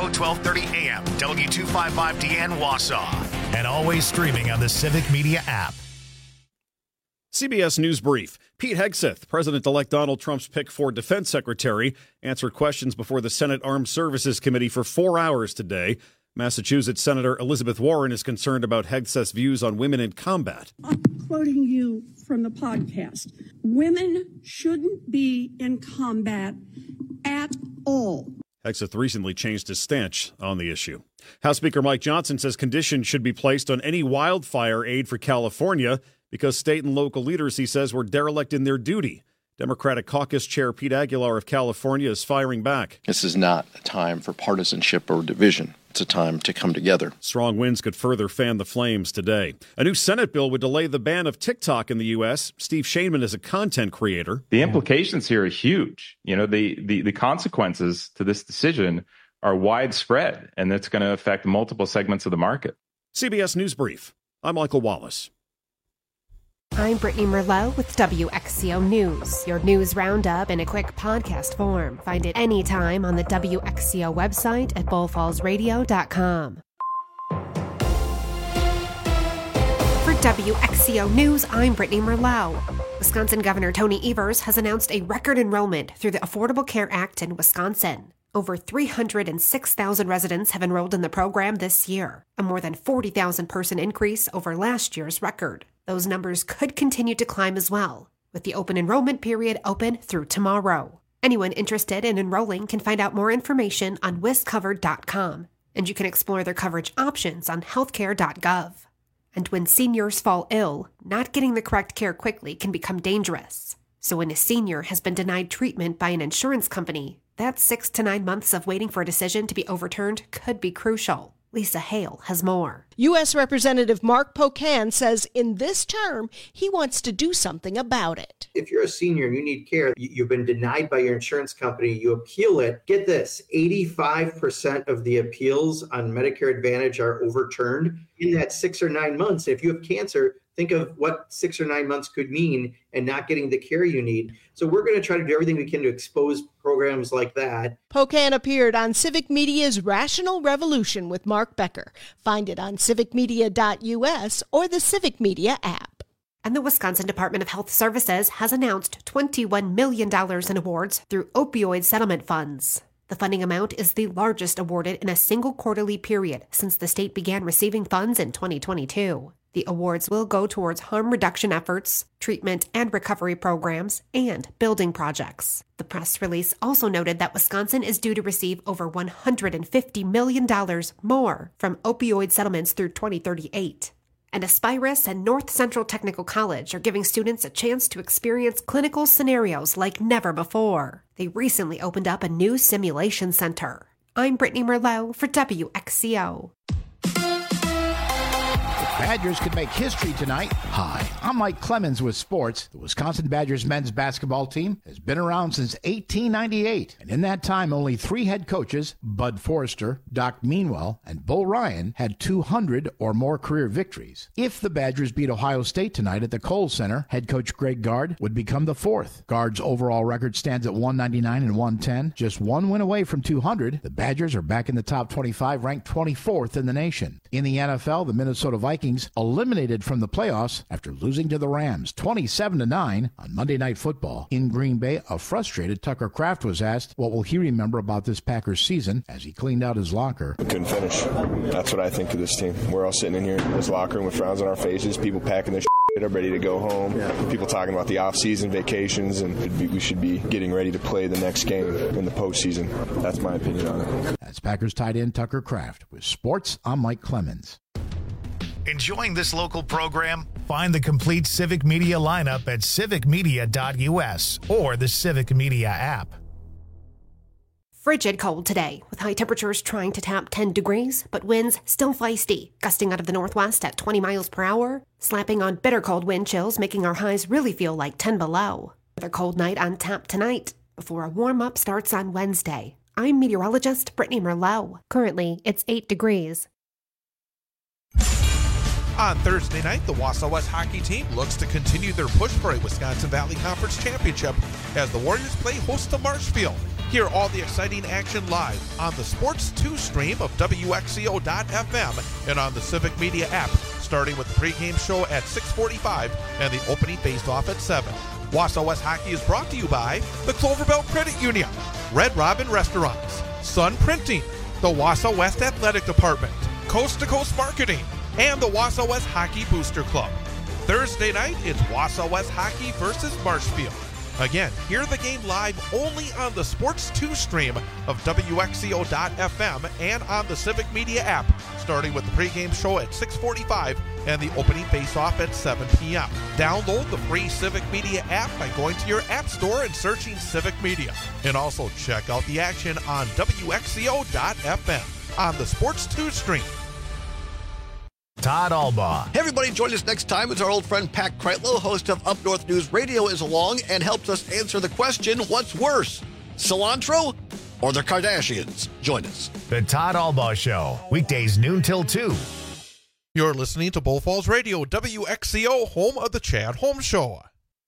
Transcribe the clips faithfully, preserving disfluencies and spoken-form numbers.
Tahoe, twelve thirty a.m. W two fifty-five D N Wausau. And always streaming on the Civic Media app. C B S News Brief. Pete Hegseth, President-elect Donald Trump's pick for defense secretary, answered questions before the Senate Armed Services Committee for four hours today. Massachusetts Senator Elizabeth Warren is concerned about Hegseth's views on women in combat. I'm quoting you from the podcast. Women shouldn't be in combat at all. Hegseth recently changed his stance on the issue. House Speaker Mike Johnson says conditions should be placed on any wildfire aid for California because state and local leaders, he says, were derelict in their duty. Democratic Caucus Chair Pete Aguilar of California is firing back. This is not a time for partisanship or division. It's a time to come together. Strong winds could further fan the flames today. A new Senate bill would delay the ban of TikTok in the U S. Steve Shainman is a content creator. The implications here are huge. You know, the, the, the consequences to this decision are widespread, and that's going to affect multiple segments of the market. C B S News Brief. I'm Michael Wallace. I'm Brittany Merlot with W X C O News, your news roundup in a quick podcast form. Find it anytime on the W X C O website at bull falls radio dot com. For W X C O News, I'm Brittany Merlot. Wisconsin Governor Tony Evers has announced a record enrollment through the Affordable Care Act in Wisconsin. Over three hundred six thousand residents have enrolled in the program this year, a more than forty thousand person increase over last year's record. Those numbers could continue to climb as well, with the open enrollment period open through tomorrow. Anyone interested in enrolling can find out more information on wiscovered dot com, and you can explore their coverage options on healthcare dot gov. And when seniors fall ill, not getting the correct care quickly can become dangerous. So when a senior has been denied treatment by an insurance company, that six to nine months of waiting for a decision to be overturned could be crucial. Lisa Hale has more. U S. Representative Mark Pocan says in this term, he wants to do something about it. If you're a senior and you need care, you've been denied by your insurance company, you appeal it. Get this, eighty-five percent of the appeals on Medicare Advantage are overturned in that six or nine months. If you have cancer, think of what six or nine months could mean and not getting the care you need. So we're going to try to do everything we can to expose programs like that. Pocan appeared on Civic Media's Rational Revolution with Mark Becker. Find it on civic media dot U S or the Civic Media app. And the Wisconsin Department of Health Services has announced twenty-one million dollars in awards through opioid settlement funds. The funding amount is the largest awarded in a single quarterly period since the state began receiving funds in twenty twenty-two. The awards will go towards harm reduction efforts, treatment and recovery programs, and building projects. The press release also noted that Wisconsin is due to receive over one hundred fifty million dollars more from opioid settlements through twenty thirty-eight. And Aspirus and North Central Technical College are giving students a chance to experience clinical scenarios like never before. They recently opened up a new simulation center. I'm Brittany Merlot for W X C O. Badgers could make history tonight. Hi, I'm Mike Clemens with sports. The Wisconsin Badgers men's basketball team has been around since eighteen ninety-eight, and in that time, only three head coaches, Bud Forrester, Doc Meanwell, and Bull Ryan, had two hundred or more career victories. If the Badgers beat Ohio State tonight at the Kohl Center, head coach Greg Gard would become the fourth. Gard's overall record stands at one ninety-nine and one ten, just one win away from two hundred. The Badgers are back in the top twenty-five, ranked twenty-fourth in the nation. In the N F L, the Minnesota Vikings eliminated from the playoffs after losing to the Rams twenty-seven to nine on Monday Night Football. In Green Bay, a frustrated Tucker Kraft was asked what will he remember about this Packers season as he cleaned out his locker. We couldn't finish. That's what I think of this team. We're all sitting in here in this locker room with frowns on our faces, people packing their shit up, ready to go home. Yeah. People talking about the off-season vacations, and we should be getting ready to play the next game in the postseason. That's my opinion on it. That's Packers tight end Tucker Kraft. With sports, I'm Mike Clemens. Enjoying this local program? Find the complete Civic Media lineup at civic media dot U S or the Civic Media app. Frigid cold today, with high temperatures trying to tap ten degrees, but winds still feisty, gusting out of the northwest at twenty miles per hour, slapping on bitter cold wind chills, making our highs really feel like ten below. Another cold night on tap tonight, before a warm-up starts on Wednesday. I'm meteorologist Brittany Merlot. Currently, it's eight degrees. On Thursday night, the Wausau West hockey team looks to continue their push for a Wisconsin Valley Conference championship as the Warriors play host to Marshfield. Hear all the exciting action live on the Sports two stream of W X C O dot F M and on the Civic Media app, starting with the pregame show at six forty-five and the opening face-off at seven. Wausau West Hockey is brought to you by the Clover Belt Credit Union, Red Robin Restaurants, Sun Printing, the Wausau West Athletic Department, Coast to Coast Marketing, and the Wausau West Hockey Booster Club. Thursday night, it's Wausau West Hockey versus Marshfield. Again, hear the game live only on the Sports two stream of W X C O dot F M and on the Civic Media app, starting with the pregame show at six forty-five and the opening face-off at seven p.m. Download the free Civic Media app by going to your app store and searching Civic Media. And also check out the action on W X C O dot F M on the Sports two stream. Todd Albaugh. Hey everybody, join us next time as our old friend Pat Kreitlow, host of Up North News Radio, is along and helps us answer the question, what's worse, cilantro or the Kardashians? Join us. The Todd Albaugh Show, weekdays noon till two. You're listening to Bull Falls Radio, W X C O, home of the Chad Holmes Show.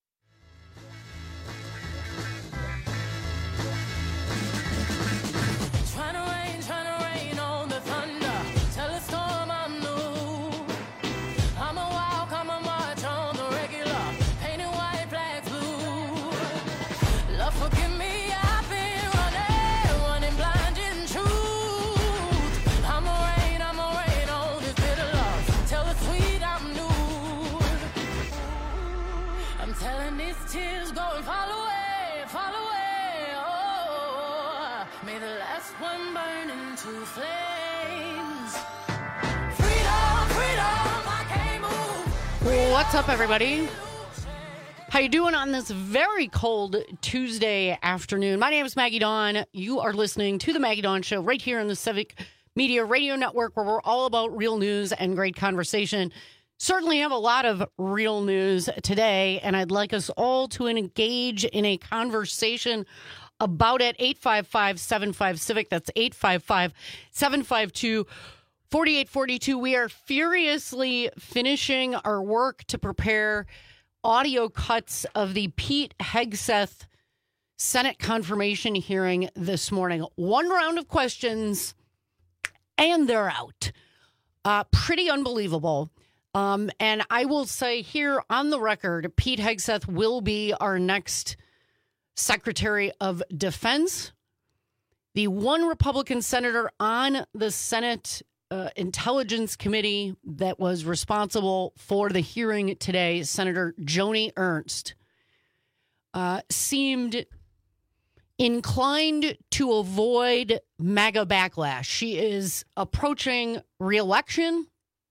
What's up, everybody? How you doing on this very cold Tuesday afternoon? My name is Maggie Dawn. You are listening to the Maggie Dawn Show right here on the Civic Media Radio Network, where we're all about real news and great conversation. Certainly have a lot of real news today, and I'd like us all to engage in a conversation about it. eight five five, seven five, CIVIC. That's eight five five, seven five two, four eight four two. We are furiously finishing our work to prepare audio cuts of the Pete Hegseth Senate confirmation hearing this morning. One round of questions, and they're out. Uh, pretty unbelievable. Um, and I will say here on the record, Pete Hegseth will be our next Secretary of Defense. The one Republican senator on the Senate uh, Intelligence Committee that was responsible for the hearing today, Senator Joni Ernst, uh, seemed inclined to avoid MAGA backlash. She is approaching re-election,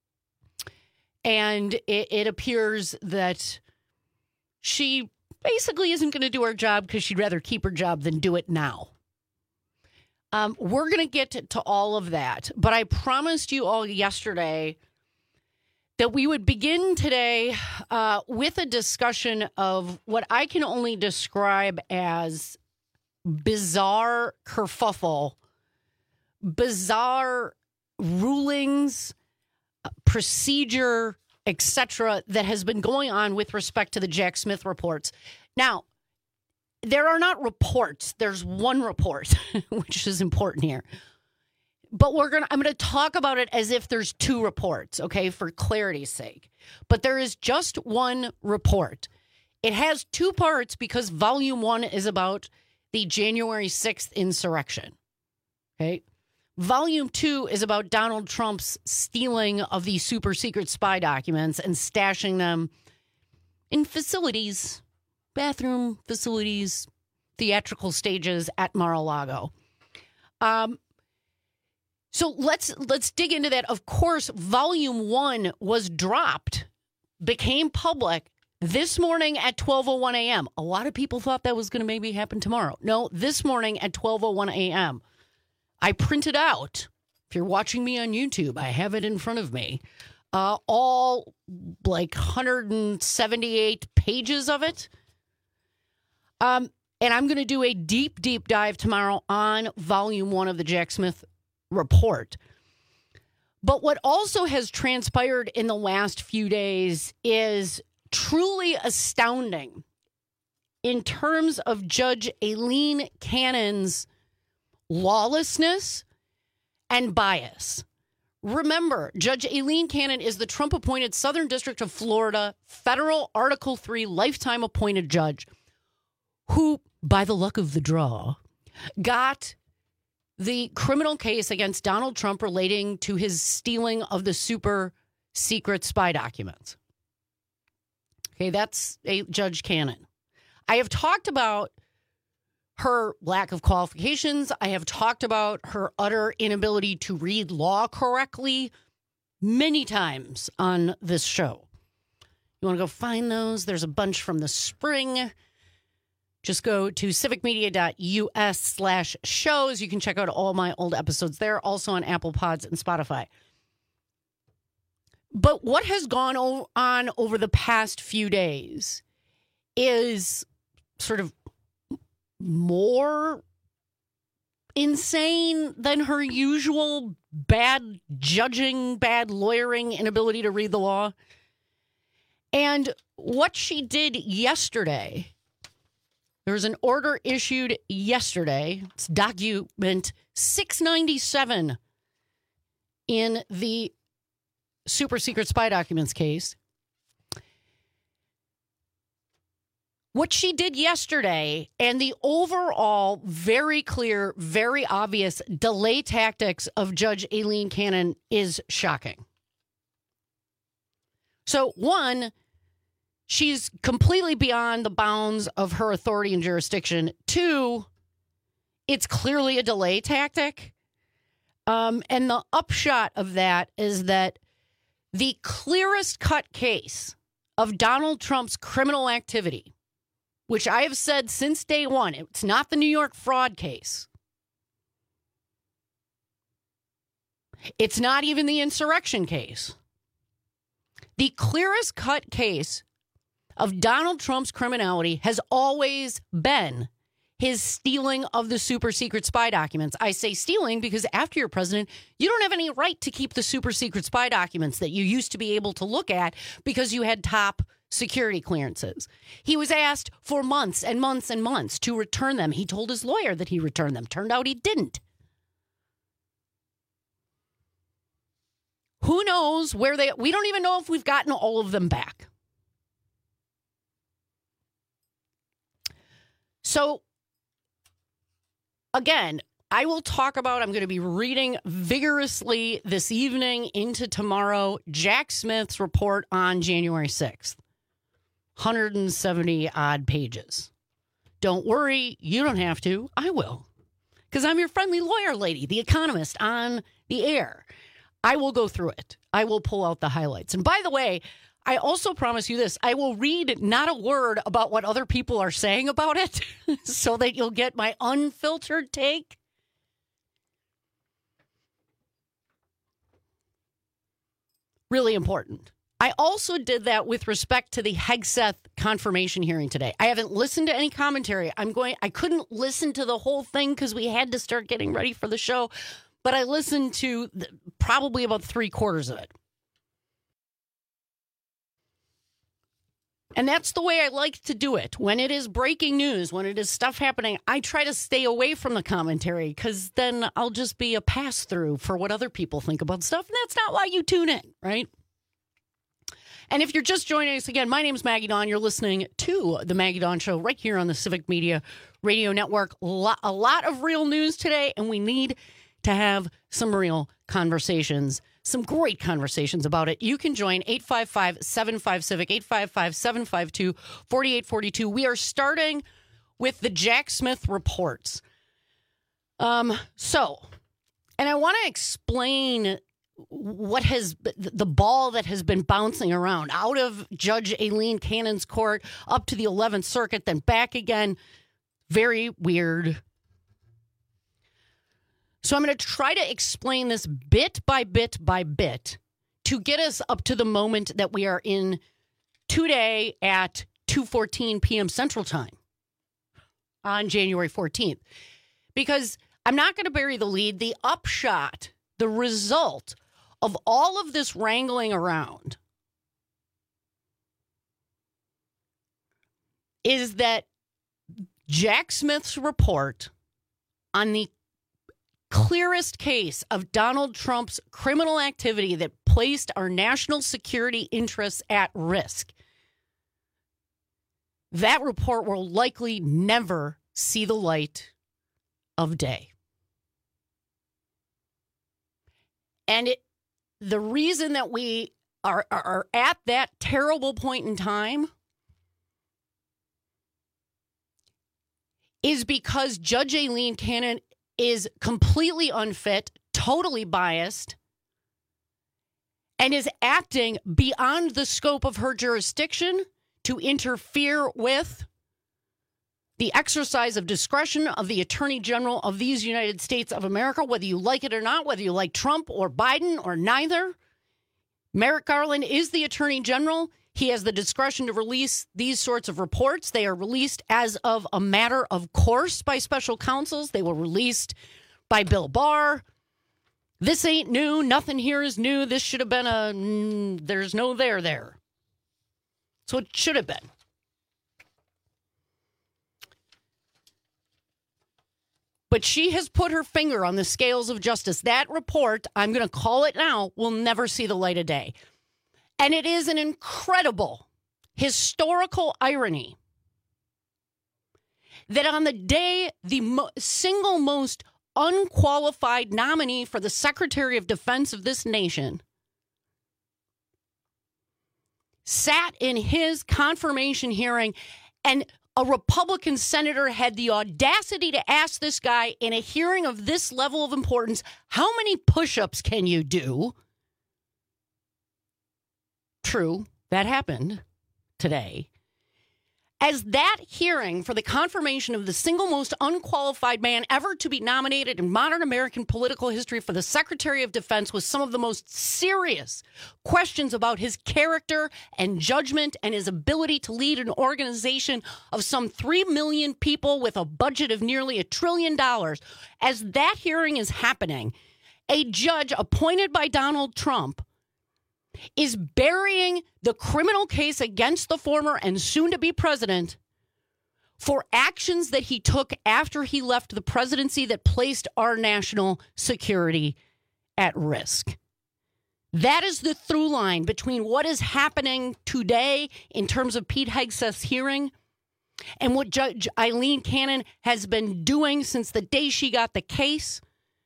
and it, it appears that she basically isn't going to do her job because she'd rather keep her job than do it now. Um, we're going to get to, to all of that, but I promised you all yesterday that we would begin today uh, with a discussion of what I can only describe as bizarre kerfuffle, bizarre rulings, procedure, et cetera, that has been going on with respect to the Jack Smith reports. Now, there are not reports. There's one report, which is important here. But we're gonna I'm gonna talk about it as if there's two reports, okay, for clarity's sake. But there is just one report. It has two parts because volume one is about the January sixth insurrection. Okay. Volume two is about Donald Trump's stealing of the super secret spy documents and stashing them in facilities, bathroom facilities, theatrical stages at Mar-a-Lago. Um, so let's let's dig into that. Of course, volume one was dropped, became public this morning at twelve oh one a.m. A lot of people thought that was going to maybe happen tomorrow. No, this morning at twelve oh one a.m. I printed out, if you're watching me on YouTube, I have it in front of me, uh, all like one hundred seventy-eight pages of it. Um, and I'm going to do a deep, deep dive tomorrow on volume one of the Jack Smith report. But what also has transpired in the last few days is truly astounding. in terms of Judge Aileen Cannon's lawlessness and bias. Remember, Judge Aileen Cannon is the Trump-appointed Southern District of Florida federal Article three lifetime appointed judge who, by the luck of the draw, got the criminal case against Donald Trump relating to his stealing of the super secret spy documents. Okay, that's a Judge Cannon. I have talked about her lack of qualifications. I have talked about her utter inability to read law correctly many times on this show. You want to go find those? There's a bunch from the spring. Just go to civicmedia.us slash shows. You can check out all my old episodes there, also on Apple Pods and Spotify. But what has gone on over the past few days is sort of more insane than her usual bad judging, bad lawyering, inability to read the law. And what she did yesterday, there was an order issued yesterday. It's document six ninety-seven in the super secret spy documents case. What she did yesterday and the overall very clear, very obvious delay tactics of Judge Aileen Cannon is shocking. So, one, she's completely beyond the bounds of her authority and jurisdiction. Two, it's clearly a delay tactic. Um, and the upshot of that is that the clearest cut case of Donald Trump's criminal activity, which I have said since day one, it's not the New York fraud case. It's not even the insurrection case. The clearest cut case of Donald Trump's criminality has always been his stealing of the super secret spy documents. I say stealing because after you're president, you don't have any right to keep the super secret spy documents that you used to be able to look at because you had top security clearances. He was asked for months and months and months to return them. He told his lawyer that he returned them. Turned out he didn't. Who knows where they... We don't even know if we've gotten all of them back. So, again, I will talk about, I'm going to be reading vigorously this evening into tomorrow, Jack Smith's report on January sixth. one hundred seventy odd pages. Don't worry, you don't have to. I will. Because I'm your friendly lawyer lady, the economist on the air. I will go through it. I will pull out the highlights. And by the way, I also promise you this. I will read not a word about what other people are saying about it so that you'll get my unfiltered take. Really important. I also did that with respect to the Hegseth confirmation hearing today. I haven't listened to any commentary. I'm going, I couldn't listen to the whole thing because we had to start getting ready for the show, but I listened to the, probably about three quarters of it. And that's the way I like to do it. When it is breaking news, when it is stuff happening, I try to stay away from the commentary because then I'll just be a pass-through for what other people think about stuff. And that's not why you tune in, right? And if you're just joining us again, my name is Maggie Dawn. You're listening to The Maggie Dawn Show right here on the Civic Media Radio Network. A lot of real news today, and we need to have some real conversations, some great conversations about it. You can join eight five five, seven five, CIVIC, eight five five, seven five two, four eight four two. We are starting with the Jack Smith reports. Um, so, and I want to explain what has the ball that has been bouncing around out of Judge Aileen Cannon's court up to the eleventh Circuit, then back again. Very weird. So I'm going to try to explain this bit by bit by bit to get us up to the moment that we are in today at two fourteen p.m. Central Time on January fourteenth. Because I'm not going to bury the lead. The upshot, the result of all of this wrangling around is that Jack Smith's report on the clearest case of Donald Trump's criminal activity that placed our national security interests at risk. That report will likely never see the light of day. And it, the reason that we are, are, are at that terrible point in time is because Judge Aileen Cannon is completely unfit, totally biased, and is acting beyond the scope of her jurisdiction to interfere with the exercise of discretion of the Attorney General of these United States of America, whether you like it or not, whether you like Trump or Biden or neither. Merrick Garland is the Attorney General. He has the discretion to release these sorts of reports. They are released as of a matter of course by special counsels. They were released by Bill Barr. This ain't new. Nothing here is new. This should have been a mm, there's no there there. So it should have been. But she has put her finger on the scales of justice. That report, I'm going to call it now, will never see the light of day. And it is an incredible historical irony that on the day the mo- single most unqualified nominee for the Secretary of Defense of this nation sat in his confirmation hearing, and a Republican senator had the audacity to ask this guy in a hearing of this level of importance, how many push-ups can you do? True, that happened today. As that hearing for the confirmation of the single most unqualified man ever to be nominated in modern American political history for the Secretary of Defense was some of the most serious questions about his character and judgment and his ability to lead an organization of some three million people with a budget of nearly a trillion dollars. As that hearing is happening, a judge appointed by Donald Trump is burying the criminal case against the former and soon-to-be president for actions that he took after he left the presidency that placed our national security at risk. That is the through line between what is happening today in terms of Pete Hegseth's hearing and what Judge Aileen Cannon has been doing since the day she got the case,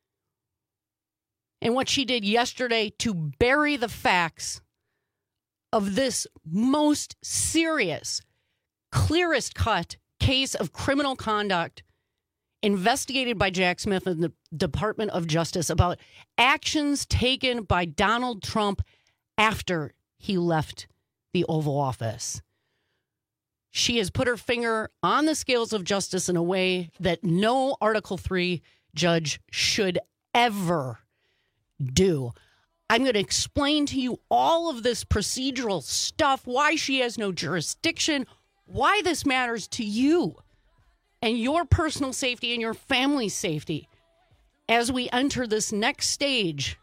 and what she did yesterday to bury the facts of this most serious, clearest cut case of criminal conduct investigated by Jack Smith and the Department of Justice about actions taken by Donald Trump after he left the Oval Office. She has put her finger on the scales of justice in a way that no Article three judge should ever do. I'm going to explain to you all of this procedural stuff, why she has no jurisdiction, why this matters to you and your personal safety and your family's safety as we enter this next stage,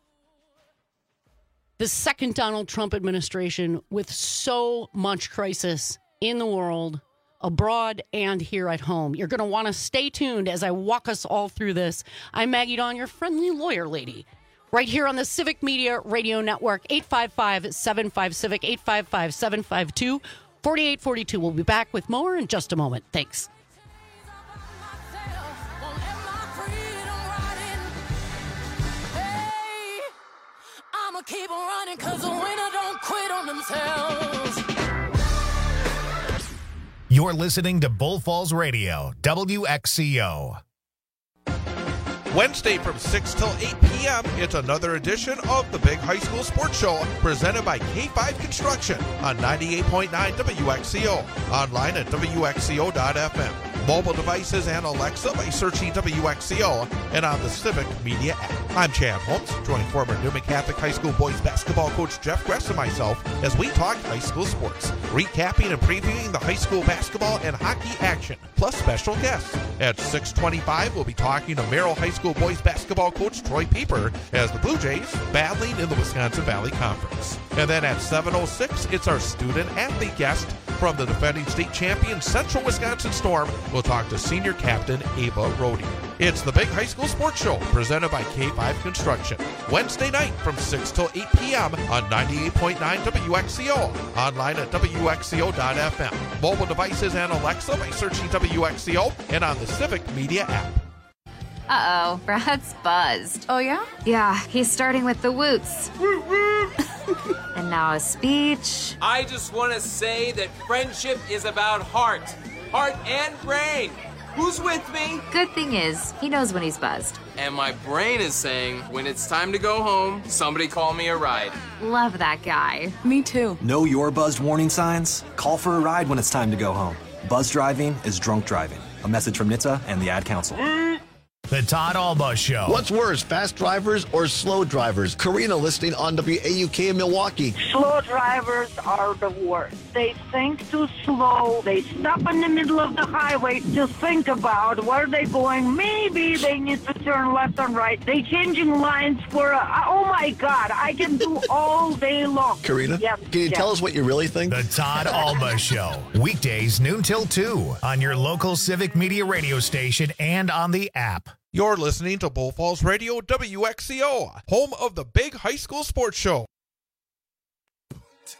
the second Donald Trump administration with so much crisis in the world, abroad and here at home. You're going to want to stay tuned as I walk us all through this. I'm Maggie Dawn, your friendly lawyer lady, right here on the Civic Media Radio Network. Eight five five, seven five, Civic, eight five five, seven five two, four eight four two. We'll be back with more in just a moment. Thanks. I'ma keep on running because the winner don't quit on themselves. You're listening to Bull Falls Radio, W X C O. Wednesday from six till eight p.m., it's another edition of the Big High School Sports Show presented by K five Construction on ninety-eight point nine W X C O. Online at W X C O dot F M. Mobile devices and Alexa by searching W X C O and on the Civic Media app. I'm Chad Holmes, joining former Newman Catholic High School boys basketball coach Jeff Gress and myself as we talk high school sports, recapping and previewing the high school basketball and hockey action, plus special guests. At six twenty-five, we'll be talking to Merrill High School boys basketball coach Troy Pieper as the Blue Jays battling in the Wisconsin Valley Conference. And then at seven oh six, it's our student athlete guest, From the defending state champion Central Wisconsin Storm, we'll talk to senior captain Ava Rohde. It's the Big High School Sports Show presented by K five Construction. Wednesday night from six till eight p.m. on ninety-eight point nine W X C O. Online at W X C O dot F M. Mobile devices and Alexa by searching W X C O and on the Civic Media app. Uh-oh, Brad's buzzed. Oh, yeah? Yeah, he's starting with the woots. And now a speech. I just want to say that friendship is about heart. Heart and brain. Who's with me? Good thing is, he knows when he's buzzed. And my brain is saying, when it's time to go home, somebody call me a ride. Love that guy. Me too. Know your buzzed warning signs? Call for a ride when it's time to go home. Buzz driving is drunk driving. A message from N H T S A and the Ad Council. The Todd Alba Show. What's worse, fast drivers or slow drivers? Karina listening on W A U K in Milwaukee. Slow drivers are the worst. They think too slow. They stop in the middle of the highway to think about where they're going. Maybe they need to turn left and right. They changing lines for, a, oh my God, I can do all day long. Karina, yep, can you yep. tell us what you really think? The Todd Alba Show. Weekdays noon till two on your local Civic Media radio station and on the app. You're listening to Bull Falls Radio W X C O, home of the Big High School Sports Show. Uh,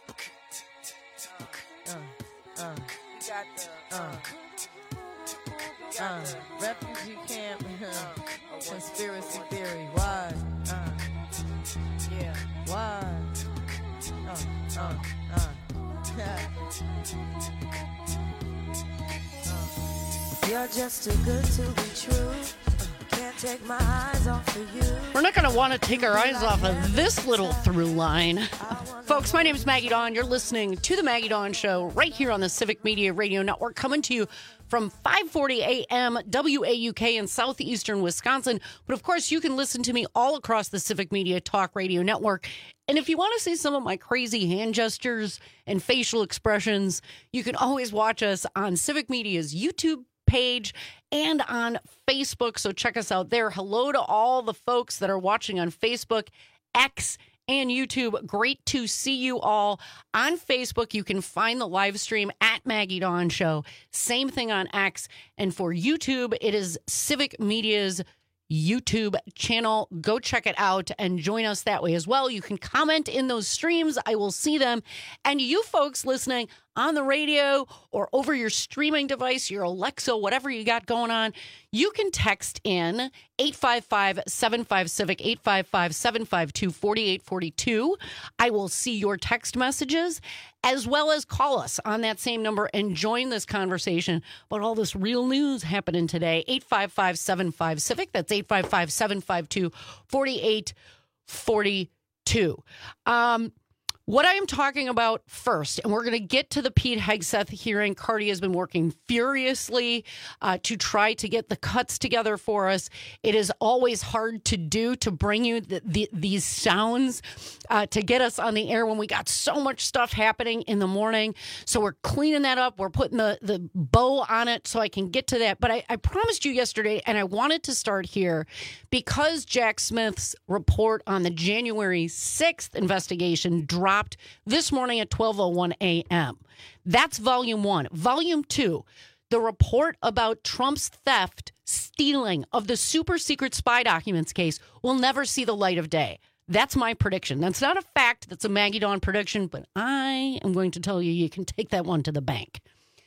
uh, uh, uh, refugee camp, uh, conspiracy theory, why? Uh, yeah, why? Uh, uh, uh. You're just too good to be true. Can't take my eyes off of you. We're not going to want to take our eyes off of this little through line. Folks, my name is Maggie Dawn. You're listening to The Maggie Dawn Show right here on the Civic Media Radio Network, coming to you from five forty a.m. W A U K in southeastern Wisconsin. But, of course, you can listen to me all across the Civic Media Talk Radio Network. And if you want to see some of my crazy hand gestures and facial expressions, you can always watch us on Civic Media's YouTube page and on Facebook. So check us out there. Hello to all the folks that are watching on Facebook, X, and YouTube. Great to see you all. On Facebook, you can find the live stream at Maggie Dawn Show. Same thing on X. And for YouTube, it is Civic Media's YouTube channel. Go check it out and join us that way as well. You can comment in those streams. I will see them. And you folks listening on the radio or over your streaming device, your Alexa, whatever you got going on, you can text in eight five five, seven five, CIVIC, eight five five, seven five two, four eight four two. I will see your text messages, as well as call us on that same number and join this conversation about all this real news happening today. eight five five, seven five, CIVIC. That's eight five five, seven five two, four eight four two. Um, What I am talking about first, and we're going to get to the Pete Hegseth hearing. Cardi has been working furiously uh, to try to get the cuts together for us. It is always hard to do, to bring you the, the, these sounds uh, to get us on the air when we got so much stuff happening in the morning. So we're cleaning that up. We're putting the, the bow on it so I can get to that. But I, I promised you yesterday, and I wanted to start here, because Jack Smith's report on the January sixth investigation dropped this morning at twelve oh one a.m. That's volume one. Volume two, the report about Trump's theft, stealing of the super secret spy documents case, will never see the light of day. That's my prediction. That's not a fact. That's a Maggie Dawn prediction, but I am going to tell you, you can take that one to the bank.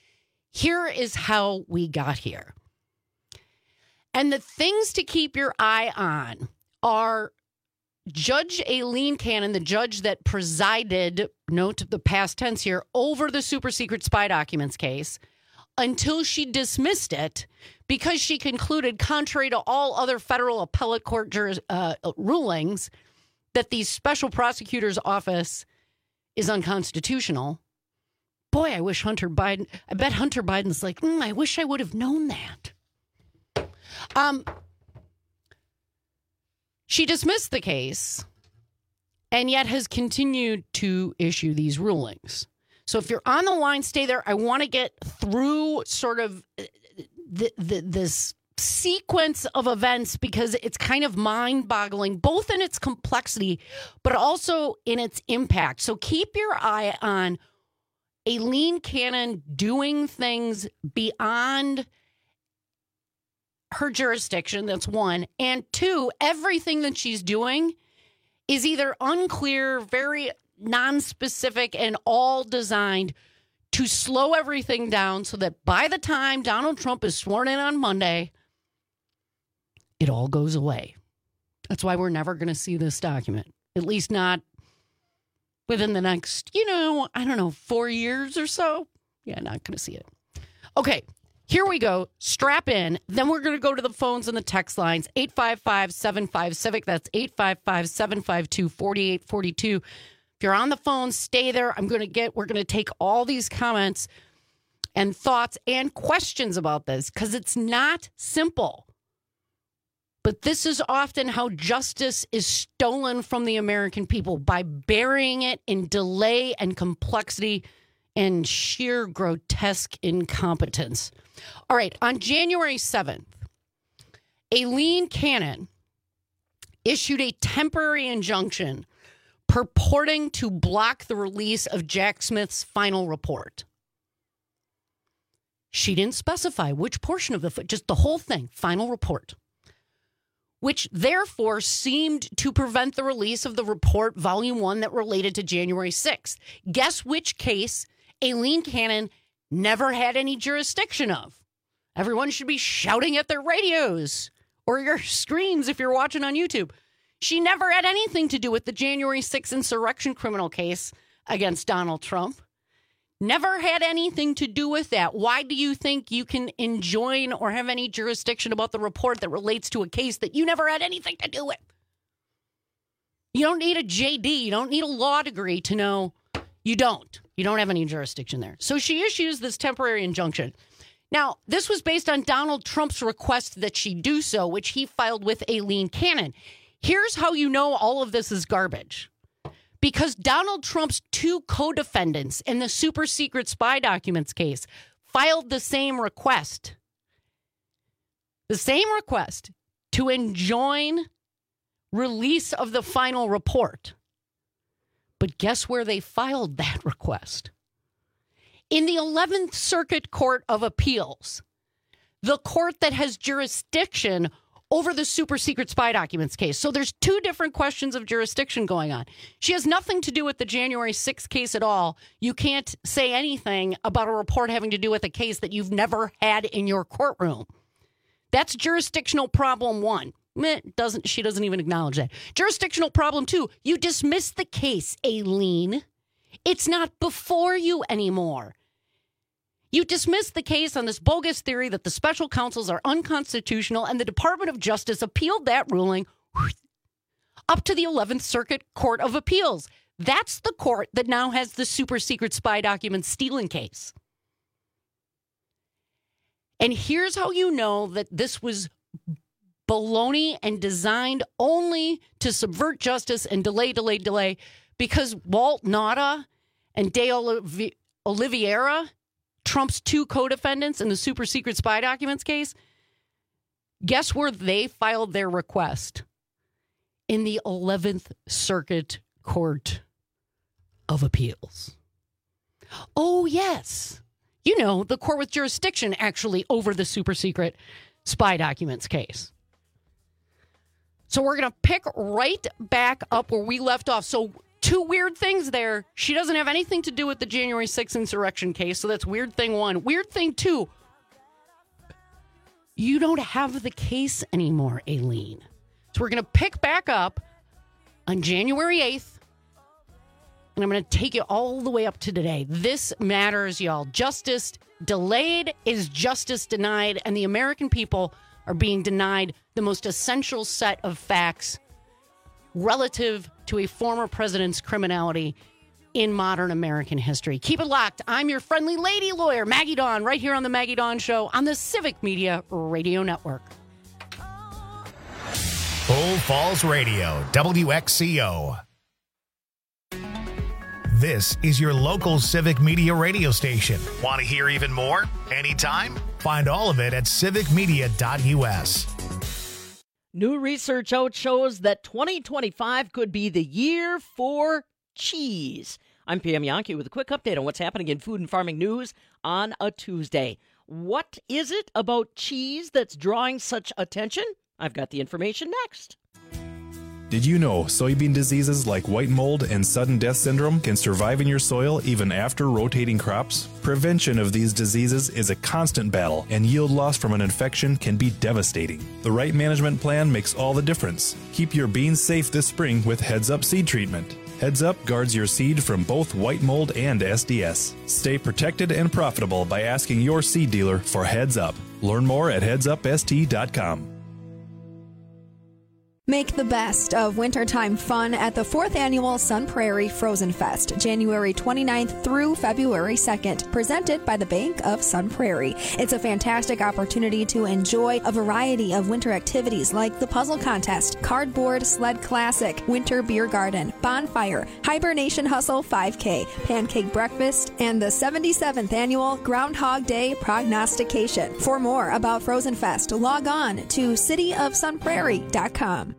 Here is how we got here. And the things to keep your eye on are Judge Aileen Cannon, the judge that presided, note the past tense here, over the super secret spy documents case, until she dismissed it because she concluded, contrary to all other federal appellate court jur- uh, rulings, that the special prosecutor's office is unconstitutional. Boy, I wish Hunter Biden, I bet Hunter Biden's like, mm, I wish I would have known that. Um, She dismissed the case and yet has continued to issue these rulings. So if you're on the line, stay there. I want to get through sort of the, the, this sequence of events because it's kind of mind-boggling, both in its complexity, but also in its impact. So keep your eye on Aileen Cannon doing things beyond her jurisdiction, that's one. And two, everything that she's doing is either unclear, very nonspecific, and all designed to slow everything down so that by the time Donald Trump is sworn in on Monday, it all goes away. That's why we're never going to see this document, at least not within the next, you know, I don't know, four years or so. Yeah, not going to see it. Okay, here we go. Strap in. Then we're going to go to the phones and the text lines. eight five five, seven five, civic. That's eight five five, seven five two, four eight four two. If you're on the phone, stay there. I'm going to get, we're going to take all these comments and thoughts and questions about this because it's not simple. But this is often how justice is stolen from the American people, by burying it in delay and complexity and sheer grotesque incompetence. All right, on January seventh, Aileen Cannon issued a temporary injunction purporting to block the release of Jack Smith's final report. She didn't specify which portion of the, just the whole thing, final report, which therefore seemed to prevent the release of the report, volume one, that related to January sixth. Guess which case Aileen Cannon never had any jurisdiction of? Everyone should be shouting at their radios or your screens if you're watching on YouTube. She never had anything to do with the January sixth insurrection criminal case against Donald Trump. Never had anything to do with that. Why do you think you can enjoin or have any jurisdiction about the report that relates to a case that you never had anything to do with? You don't need a J D. You don't need a law degree to know you don't. You don't have any jurisdiction there. So she issues this temporary injunction. Now, this was based on Donald Trump's request that she do so, which he filed with Aileen Cannon. Here's how you know all of this is garbage. Because Donald Trump's two co-defendants in the super secret spy documents case filed the same request. The same request to enjoin release of the final report. But guess where they filed that request? In the eleventh Circuit Court of Appeals, the court that has jurisdiction over the super secret spy documents case. So there's two different questions of jurisdiction going on. She has nothing to do with the January sixth case at all. You can't say anything about a report having to do with a case that you've never had in your courtroom. That's jurisdictional problem one. Meh, doesn't she doesn't even acknowledge that. Jurisdictional problem two, you dismissed the case, Aileen. It's not before you anymore. You dismissed the case on this bogus theory that the special counsels are unconstitutional, and the Department of Justice appealed that ruling up to the eleventh Circuit Court of Appeals. That's the court that now has the super secret spy documents stealing case. And here's how you know that this was baloney and designed only to subvert justice and delay, delay, delay, because Walt Nauta and De Olive- Oliveira, Trump's two co-defendants in the super secret spy documents case, guess where they filed their request? In the eleventh Circuit Court of Appeals. Oh, yes. You know, the court with jurisdiction actually over the super secret spy documents case. So we're going to pick right back up where we left off. So two weird things there. She doesn't have anything to do with the January sixth insurrection case. So that's weird thing one. Weird thing two. You don't have the case anymore, Aileen. So we're going to pick back up on January eighth. And I'm going to take you all the way up to today. This matters, y'all. Justice delayed is justice denied. And the American people are being denied the most essential set of facts relative to a former president's criminality in modern American history. Keep it locked. I'm your friendly lady lawyer, Maggie Dawn, right here on the Maggie Dawn Show on the Civic Media Radio Network. Bull Falls Radio, W X C O. This is your local Civic Media radio station. Want to hear even more? Anytime? Find all of it at civic media dot U S. New research out shows that twenty twenty-five could be the year for cheese. I'm Pam Yankee with a quick update on what's happening in food and farming news on a Tuesday. What is it about cheese that's drawing such attention? I've got the information next. Did you know soybean diseases like white mold and sudden death syndrome can survive in your soil even after rotating crops? Prevention of these diseases is a constant battle, and yield loss from an infection can be devastating. The right management plan makes all the difference. Keep your beans safe this spring with Heads Up seed treatment. Heads Up guards your seed from both white mold and S D S. Stay protected and profitable by asking your seed dealer for Heads Up. Learn more at heads up s t dot com. Make the best of wintertime fun at the fourth Annual Sun Prairie Frozen Fest, January twenty-ninth through February second, presented by the Bank of Sun Prairie. It's a fantastic opportunity to enjoy a variety of winter activities like the Puzzle Contest, Cardboard Sled Classic, Winter Beer Garden, Bonfire, Hibernation Hustle five K, Pancake Breakfast, and the seventy-seventh Annual Groundhog Day Prognostication. For more about Frozen Fest, log on to city of sun prairie dot com.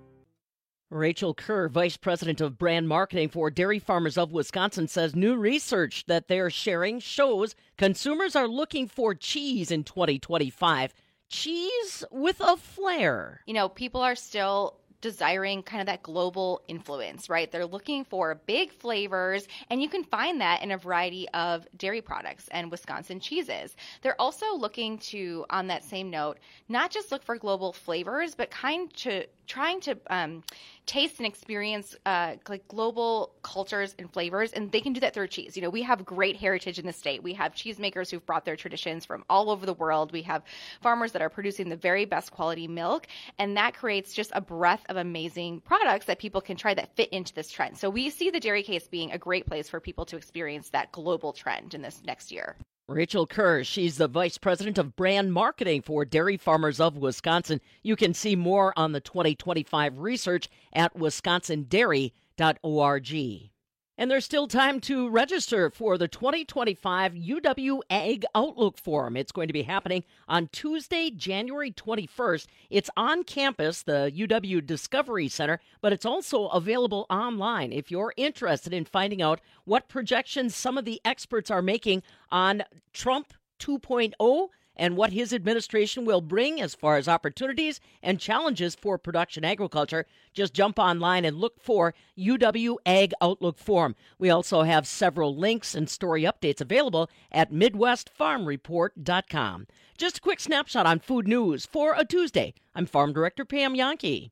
Rachel Kerr, Vice President of Brand Marketing for Dairy Farmers of Wisconsin, says new research that they're sharing shows consumers are looking for cheese in twenty twenty-five. Cheese with a flair. You know, people are still desiring kind of that global influence, right? They're looking for big flavors, and you can find that in a variety of dairy products and Wisconsin cheeses. They're also looking to, on that same note, not just look for global flavors, but kind to trying to um, taste and experience uh, like global cultures and flavors, and they can do that through cheese. You know, we have great heritage in the state. We have cheesemakers who've brought their traditions from all over the world. We have farmers that are producing the very best quality milk, and that creates just a breadth of amazing products that people can try that fit into this trend. So we see the Dairy Case being a great place for people to experience that global trend in this next year. Rachel Kerr, she's the Vice President of Brand Marketing for Dairy Farmers of Wisconsin. You can see more on the twenty twenty-five research at wisconsin dairy dot org. And there's still time to register for the twenty twenty-five U W Ag Outlook Forum. It's going to be happening on Tuesday, January twenty-first. It's on campus, the U W Discovery Center, but it's also available online if you're interested in finding out what projections some of the experts are making on Trump two point oh and what his administration will bring as far as opportunities and challenges for production agriculture. Just jump online and look for U W Ag Outlook Forum. We also have several links and story updates available at midwest farm report dot com. Just a quick snapshot on food news for a Tuesday. I'm Farm Director Pam Yankee.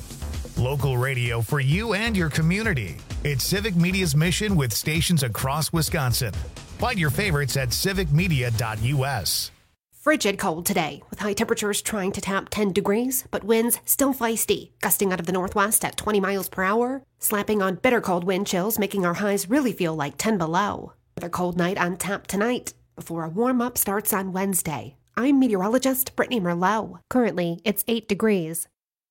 Local radio for you and your community. It's Civic Media's mission with stations across Wisconsin. Find your favorites at civic media dot u s. Frigid cold today, with high temperatures trying to tap ten degrees, but winds still feisty, gusting out of the northwest at twenty miles per hour, slapping on bitter cold wind chills, making our highs really feel like ten below. Another cold night on tap tonight, before a warm-up starts on Wednesday. I'm meteorologist Brittany Merlot. Currently, it's eight degrees.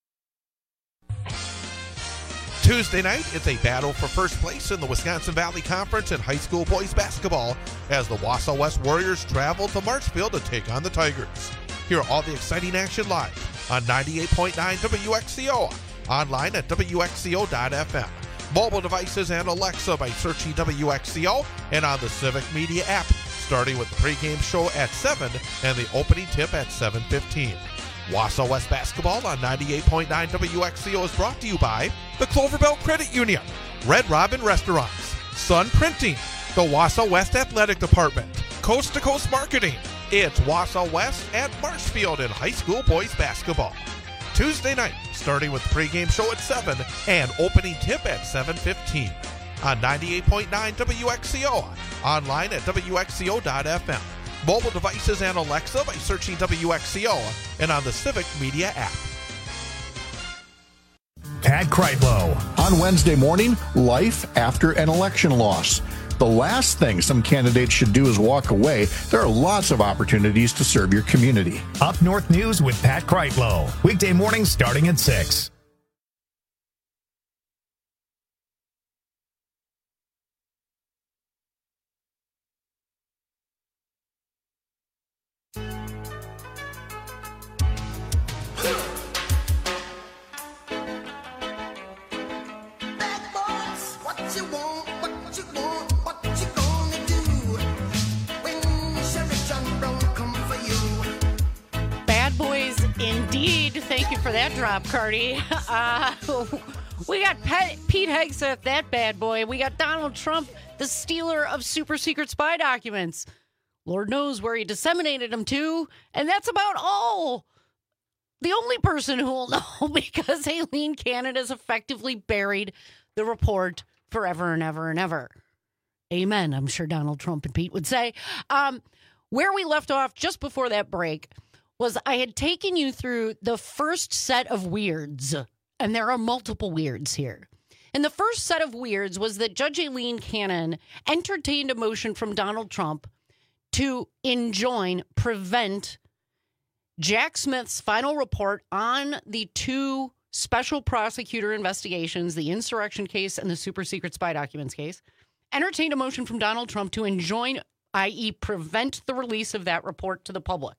Tuesday night, it's a battle for first place in the Wisconsin Valley Conference in high school boys basketball as the Wausau West Warriors travel to Marshfield to take on the Tigers. Hear all the exciting action live on ninety-eight point nine W X C O, online at W X C O dot F M, mobile devices and Alexa by searching W X C O, and on the Civic Media app, starting with the pregame show at seven and the opening tip at seven fifteen. Wausau West basketball on ninety-eight point nine W X C O is brought to you by the Cloverbell Credit Union, Red Robin Restaurants, Sun Printing, the Wausau West Athletic Department, Coast to Coast Marketing. It's Wausau West at Marshfield in high school boys basketball. Tuesday night, starting with the pregame show at seven and opening tip at seven fifteen. On ninety-eight point nine W X C O, online at W X C O dot F M. Mobile devices and Alexa by searching W X C O, and on the Civic Media app. Pat Kreitlow. On Wednesday morning, life after an election loss. The last thing some candidates should do is walk away. There are lots of opportunities to serve your community. Up North News with Pat Kreitlow. Weekday mornings starting at six. Bad boys, what you want, what you want, what for that drop, Cardi. Uh, we got Pet, Pete Hegseth, that bad boy. We got Donald Trump, the stealer of super secret spy documents. Lord knows where he disseminated them to, and that's about all. The only person who will know, because Aileen Cannon has effectively buried the report forever and ever and ever. Amen, I'm sure Donald Trump and Pete would say. Um, where we left off just before that break was I had taken you through the first set of weirds, and there are multiple weirds here. And the first set of weirds was that Judge Aileen Cannon entertained a motion from Donald Trump to enjoin, prevent Jack Smith's final report on the two special prosecutor investigations, the insurrection case and the super secret spy documents case, entertained a motion from Donald Trump to enjoin, that is prevent the release of that report to the public.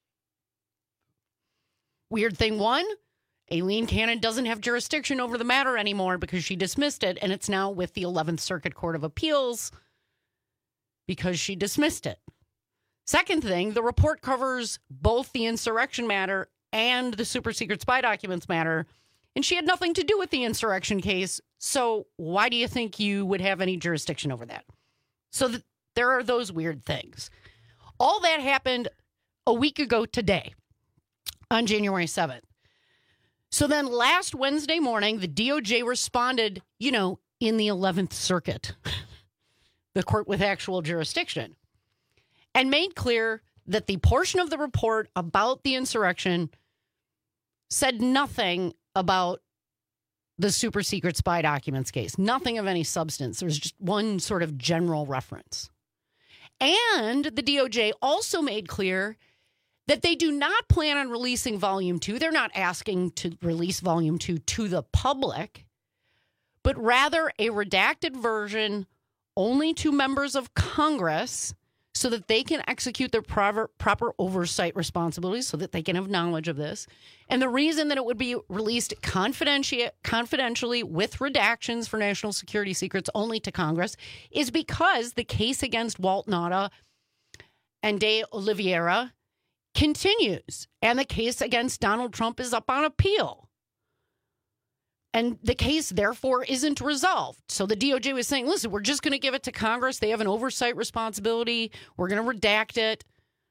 Weird thing one, Aileen Cannon doesn't have jurisdiction over the matter anymore because she dismissed it, and it's now with the eleventh Circuit Court of Appeals because she dismissed it. Second thing, the report covers both the insurrection matter and the super secret spy documents matter, and she had nothing to do with the insurrection case, so why do you think you would have any jurisdiction over that? So th- there are those weird things. All that happened a week ago today, on January seventh. So then last Wednesday morning, the D O J responded, you know, in the eleventh Circuit, the court with actual jurisdiction, and made clear that the portion of the report about the insurrection said nothing about the super secret spy documents case, nothing of any substance. There was just one sort of general reference. And the D O J also made clear that they do not plan on releasing Volume two. They're not asking to release Volume two to the public, but rather a redacted version only to members of Congress so that they can execute their proper, proper oversight responsibilities, so that they can have knowledge of this. And the reason that it would be released confidenti- confidentially with redactions for national security secrets only to Congress is because the case against Walt Nauta and De Oliveira continues, and the case against Donald Trump is up on appeal. And the case, therefore, isn't resolved. So the D O J was saying, listen, we're just going to give it to Congress. They have an oversight responsibility. We're going to redact it.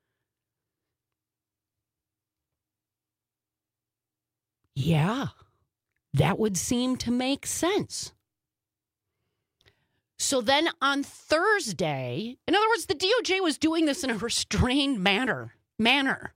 Yeah, that would seem to make sense. So then on Thursday, in other words, the D O J was doing this in a restrained manner. manner.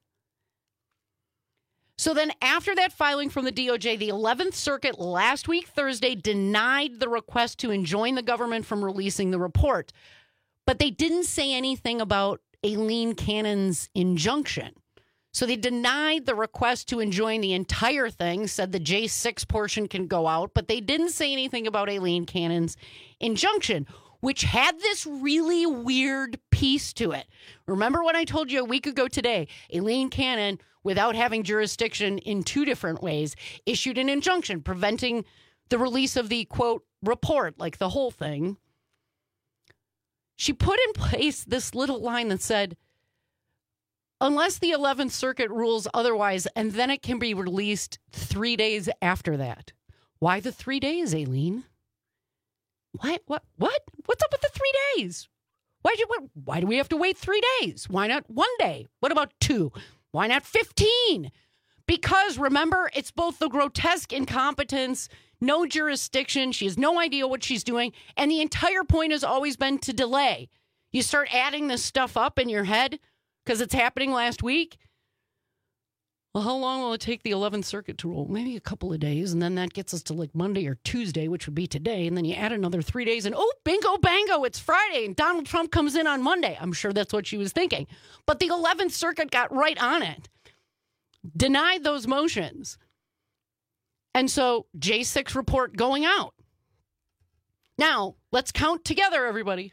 So then after that filing from the D O J, the eleventh Circuit last week, Thursday, denied the request to enjoin the government from releasing the report. But they didn't say anything about Aileen Cannon's injunction. So they denied the request to enjoin the entire thing, said the J six portion can go out, but they didn't say anything about Aileen Cannon's injunction, which had this really weird piece to it. Remember when I told you a week ago today, Aileen Cannon, without having jurisdiction in two different ways, issued an injunction preventing the release of the, quote, report, like the whole thing. She put in place this little line that said, unless the eleventh Circuit rules otherwise, and then it can be released three days after that. Why the three days, Aileen? What? What? What? What's up with the three days? Why do you, why do we have to wait three days? Why not one day? What about two? Why not fifteen? Because remember, it's both the grotesque incompetence, no jurisdiction. She has no idea what she's doing. And the entire point has always been to delay. You start adding this stuff up in your head because it's happening last week. Well, how long will it take the eleventh Circuit to rule? Maybe a couple of days, and then that gets us to like Monday or Tuesday, which would be today, and then you add another three days, and oh, bingo, bango, it's Friday, and Donald Trump comes in on Monday. I'm sure that's what she was thinking. But the eleventh Circuit got right on it, denied those motions. And so J six report going out. Now, let's count together, everybody.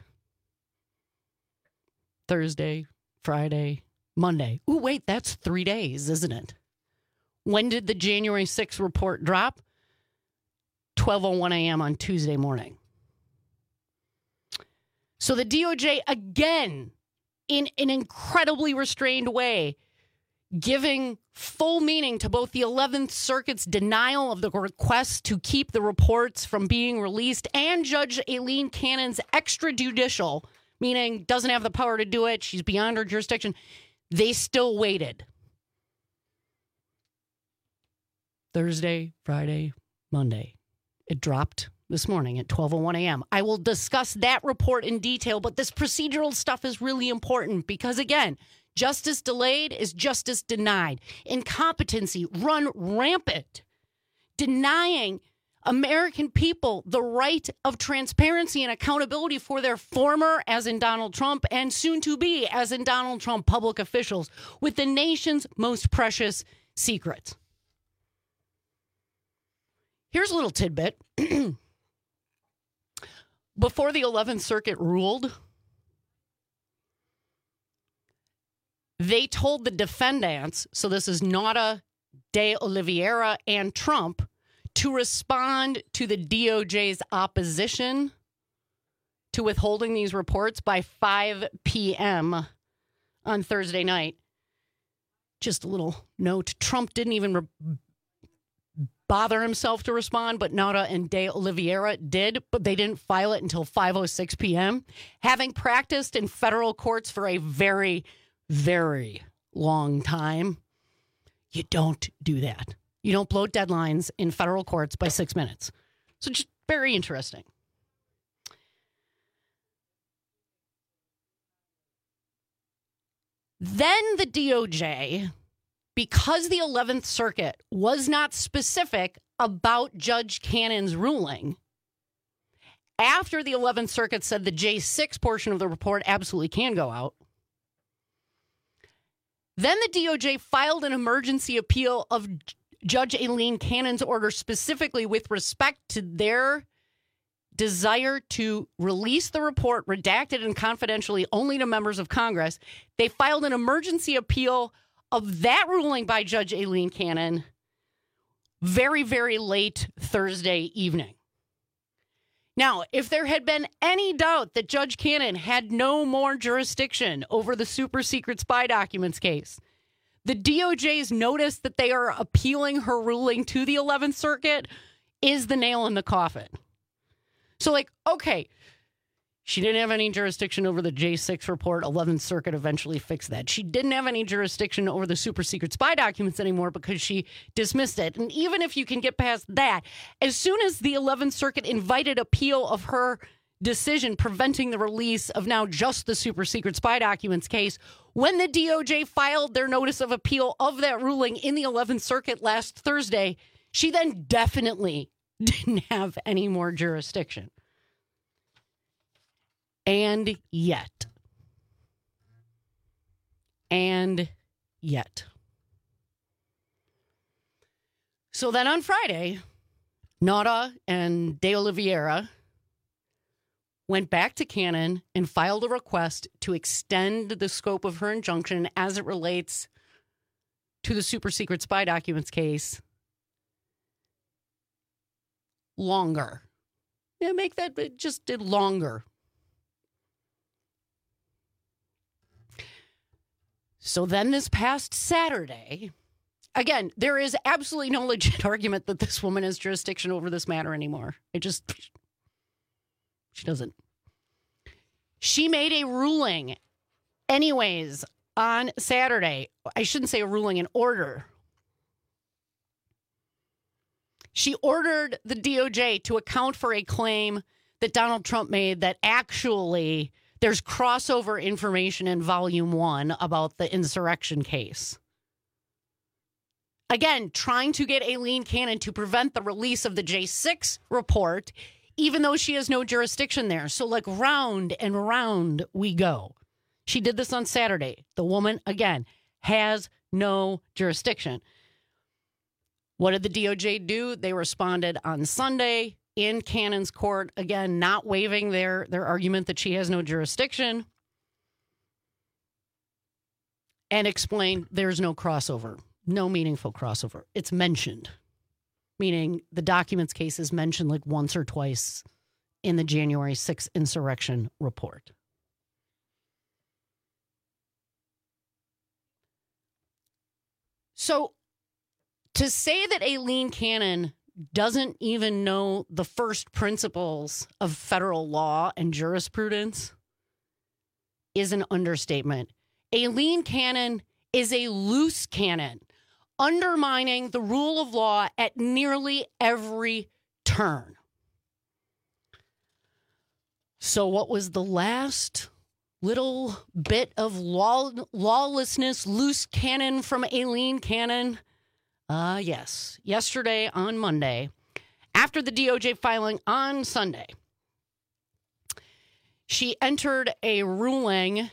Thursday, Friday, Monday. Ooh, wait, that's three days, isn't it? When did the January sixth report drop? twelve oh one a.m. on Tuesday morning. So the D O J, again, in an incredibly restrained way, giving full meaning to both the eleventh Circuit's denial of the request to keep the reports from being released and Judge Aileen Cannon's extrajudicial, meaning doesn't have the power to do it, she's beyond her jurisdiction. They still waited. Thursday, Friday, Monday. It dropped this morning at twelve oh one a.m. I will discuss that report in detail, but this procedural stuff is really important because, again, justice delayed is justice denied. Incompetency run rampant, denying American people the right of transparency and accountability for their former, as in Donald Trump, and soon to be, as in Donald Trump, public officials with the nation's most precious secrets. Here's a little tidbit. Before the eleventh Circuit ruled, they told the defendants, so this is Nada, De Oliveira, and Trump, to respond to the D O J's opposition to withholding these reports by five p.m. on Thursday night. Just a little note, Trump didn't even re- bother himself to respond, but Nada and De Oliveira did, but they didn't file it until five oh six p.m. Having practiced in federal courts for a very, very long time, you don't do that. You don't blow deadlines in federal courts by six minutes. So just very interesting. Then the D O J, because the eleventh Circuit was not specific about Judge Cannon's ruling, after the eleventh Circuit said the J six portion of the report absolutely can go out, then the D O J filed an emergency appeal of Judge Aileen Cannon's order specifically with respect to their desire to release the report redacted and confidentially only to members of Congress. They filed an emergency appeal of that ruling by Judge Aileen Cannon very, very late Thursday evening. Now, if there had been any doubt that Judge Cannon had no more jurisdiction over the super secret spy documents case, the D O J's notice that they are appealing her ruling to the eleventh Circuit is the nail in the coffin. So, like, okay, she didn't have any jurisdiction over the J six report. eleventh Circuit eventually fixed that. She didn't have any jurisdiction over the super secret spy documents anymore because she dismissed it. And even if you can get past that, as soon as the eleventh Circuit invited appeal of her decision preventing the release of now just the super secret spy documents case, when the D O J filed their notice of appeal of that ruling in the eleventh Circuit last Thursday, she then definitely didn't have any more jurisdiction. And yet, and yet. So then on Friday, Nada and De Oliveira went back to Cannon and filed a request to extend the scope of her injunction as it relates to the super secret spy documents case longer. Yeah, make that, but just did longer. So then this past Saturday, again, there is absolutely no legit argument that this woman has jurisdiction over this matter anymore. It just, she doesn't. She made a ruling anyways on Saturday. I shouldn't say a ruling, an order. She ordered the D O J to account for a claim that Donald Trump made that actually there's crossover information in volume one about the insurrection case. Again, trying to get Aileen Cannon to prevent the release of the J six report, even though she has no jurisdiction there. So like round and round we go. She did this on Saturday. The woman, again, has no jurisdiction. What did the D O J do? They responded on Sunday in Cannon's court, again, not waiving their, their argument that she has no jurisdiction, and explained there's no crossover, no meaningful crossover. It's mentioned, meaning the documents case is mentioned like once or twice in the January sixth insurrection report. So to say that Aileen Cannon doesn't even know the first principles of federal law and jurisprudence is an understatement. Aileen Cannon is a loose cannon, undermining the rule of law at nearly every turn. So what was the last little bit of law, lawlessness, loose cannon from Aileen Cannon? Uh, yes. Yesterday on Monday, after the D O J filing on Sunday, she entered a ruling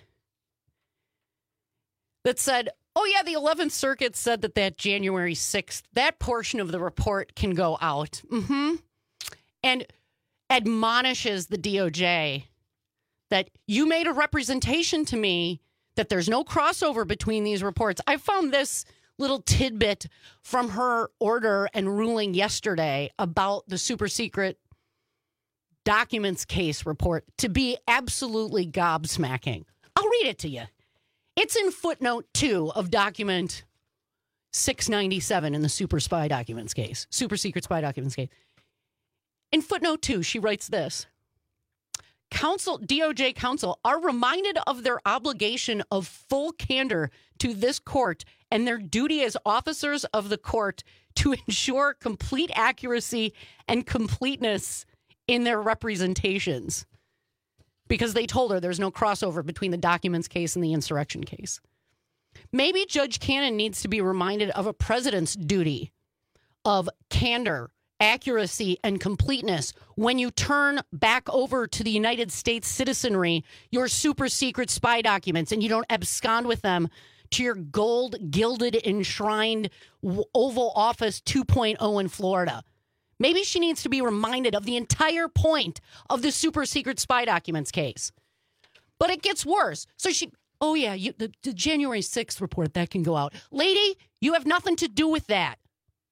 that said, oh, yeah, the eleventh Circuit said that that January sixth, that portion of the report can go out. Mm-hmm. And admonishes the D O J that you made a representation to me that there's no crossover between these reports. I found this little tidbit from her order and ruling yesterday about the super secret documents case report to be absolutely gobsmacking. I'll read it to you. It's in footnote two of document six ninety-seven in the super spy documents case, super secret spy documents case. In footnote two, she writes this. Counsel, D O J counsel are reminded of their obligation of full candor to this court and their duty as officers of the court to ensure complete accuracy and completeness in their representations. Because they told her there's no crossover between the documents case and the insurrection case. Maybe Judge Cannon needs to be reminded of a president's duty of candor, accuracy, and completeness when you turn back over to the United States citizenry your super secret spy documents and you don't abscond with them to your gold gilded enshrined Oval Office two point oh in Florida. Maybe she needs to be reminded of the entire point of the super secret spy documents case. But it gets worse. So she, oh yeah, you, the, the January sixth report, that can go out. Lady, you have nothing to do with that.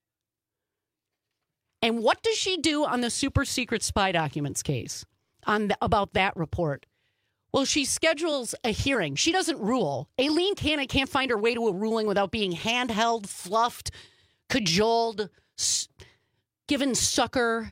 And what does she do on the super secret spy documents case on the, about that report? Well, she schedules a hearing. She doesn't rule. Aileen Cannon can't find her way to a ruling without being handheld, fluffed, cajoled, s- given succor.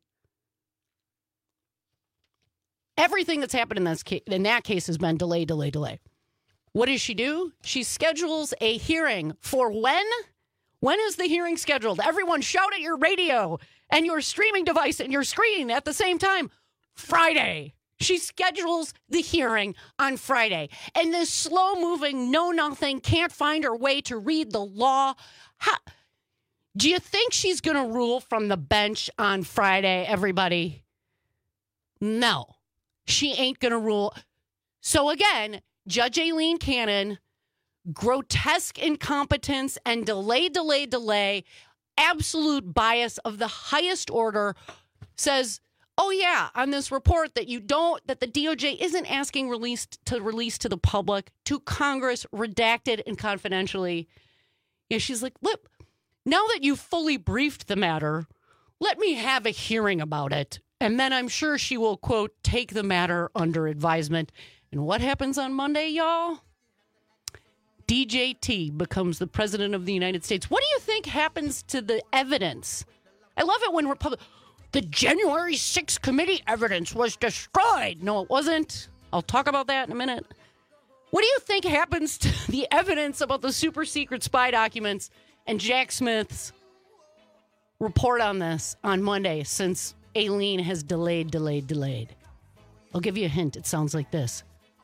Everything that's happened in this case, in that case has been delay, delay, delay. What does she do? She schedules a hearing for when? When is the hearing scheduled? Everyone shout at your radio and your streaming device and your screen at the same time. Friday. She schedules the hearing on Friday. And this slow-moving, know-nothing, can't find her way to read the law. How, do you think she's going to rule from the bench on Friday, everybody? No. She ain't going to rule. So again, Judge Aileen Cannon, grotesque incompetence and delay, delay, delay, absolute bias of the highest order, says, oh yeah, on this report that you don't, that the D O J isn't asking released to release to the public, to Congress, redacted and confidentially. Yeah, she's like, look, now that you've fully briefed the matter, let me have a hearing about it. And then I'm sure she will, quote, take the matter under advisement. And what happens on Monday, y'all? D J T becomes the president of the United States. What do you think happens to the evidence? I love it when Republic, the January sixth committee evidence was destroyed. No, it wasn't. I'll talk about that in a minute. What do you think happens to the evidence about the super secret spy documents and Jack Smith's report on this on Monday, since Aileen has delayed, delayed, delayed? I'll give you a hint. It sounds like this.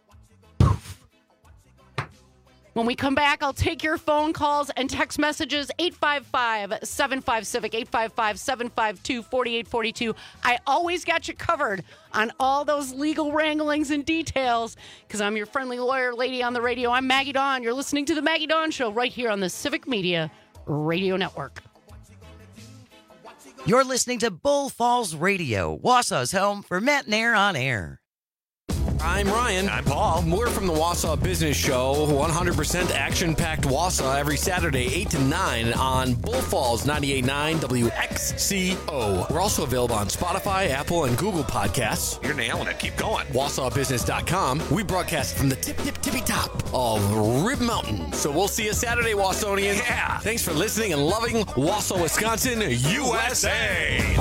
When we come back, I'll take your phone calls and text messages. eight five five, seven five, CIVIC, eight five five, seven five two, four eight four two. I always got you covered on all those legal wranglings and details because I'm your friendly lawyer lady on the radio. I'm Maggie Dawn. You're listening to The Maggie Dawn Show right here on the Civic Media Radio Network. You're listening to Bull Falls Radio, Wausau's home for Matt Nair on air. I'm Ryan. I'm Paul. We're from the Wausau Business Show, one hundred percent action-packed Wausau every Saturday, eight to nine on Bull Falls ninety-eight point nine W X C O. We're also available on Spotify, Apple, and Google Podcasts. You're nailing it. Keep going. Wausau Business dot com. We broadcast from the tip, tip, tippy top of Rib Mountain. So we'll see you Saturday, Wausonians. Yeah. Thanks for listening and loving Wausau, Wisconsin, U S A.